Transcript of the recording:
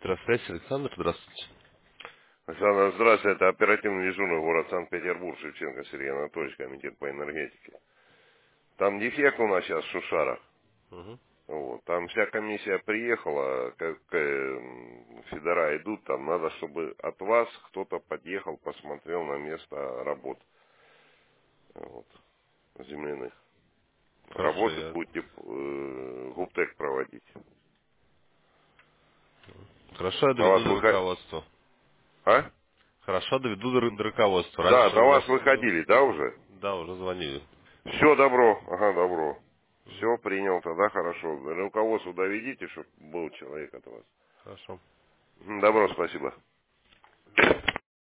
Электрофрез Александр, здравствуйте. Александр, здравствуйте. Это оперативный дежурный город Санкт-Петербург, Шевченко Сергей Анатольевич, комитет по энергетике. Там дефект у нас сейчас в Шушарах. Мгм. Вот. Там вся комиссия приехала, как федера идут, там надо, чтобы от вас кто-то подъехал, посмотрел на место работ вот, земляных. Хорошо, Работы я... будете ГУПТЕК проводить. Хорошо, я До доведу вас до руководства. А? Хорошо, доведу до руководства. Да, Раньше до у нас... вас выходили, да, уже? Да, уже звонили. Все, добро. Ага, добро. Мгм. Все, принял тогда, хорошо. Руководству доведите, чтобы был человек от вас. Хорошо. Добро, спасибо.